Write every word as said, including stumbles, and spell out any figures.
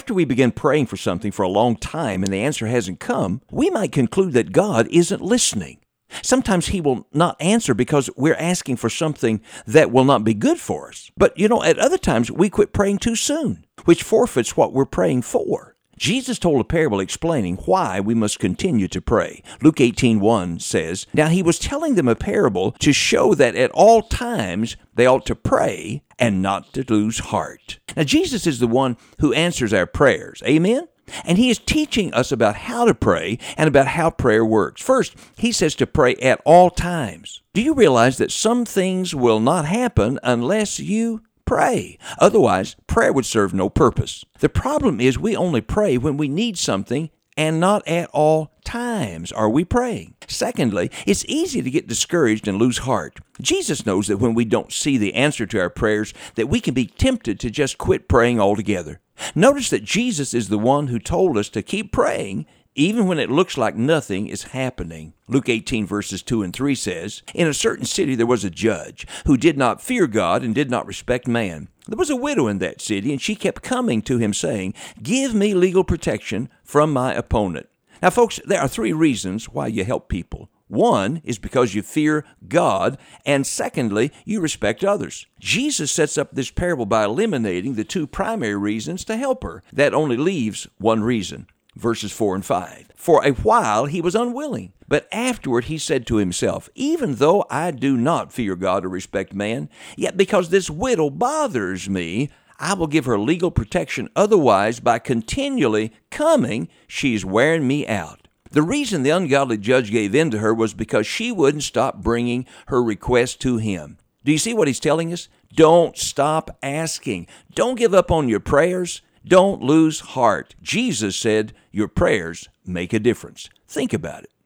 After we begin praying for something for a long time and the answer hasn't come, we might conclude that God isn't listening. Sometimes He will not answer because we're asking for something that will not be good for us. But, you know, at other times we quit praying too soon, which forfeits what we're praying for. Jesus told a parable explaining why we must continue to pray. Luke eighteen one says, "Now He was telling them a parable to show that at all times they ought to pray and not to lose heart." Now Jesus is the one who answers our prayers. Amen? And He is teaching us about how to pray and about how prayer works. First, He says to pray at all times. Do you realize that some things will not happen unless you pray? Otherwise, prayer would serve no purpose. The problem is we only pray when we need something and not at all times are we praying. Secondly, it's easy to get discouraged and lose heart. Jesus knows that when we don't see the answer to our prayers, that we can be tempted to just quit praying altogether. Notice that Jesus is the one who told us to keep praying even when it looks like nothing is happening. Luke eighteen verses two and three says, "In a certain city there was a judge who did not fear God and did not respect man. There was a widow in that city, and she kept coming to him saying, 'Give me legal protection from my opponent.'" Now, folks, there are three reasons why you help people. One is because you fear God, and secondly, you respect others. Jesus sets up this parable by eliminating the two primary reasons to help her. That only leaves one reason. Verses four and five. "For a while he was unwilling, but afterward he said to himself, 'Even though I do not fear God or respect man, yet because this widow bothers me, I will give her legal protection. Otherwise, by continually coming, she's wearing me out.'" The reason the ungodly judge gave in to her was because she wouldn't stop bringing her request to him. Do you see what he's telling us? Don't stop asking. Don't give up on your prayers. Don't lose heart. Jesus said your prayers make a difference. Think about it.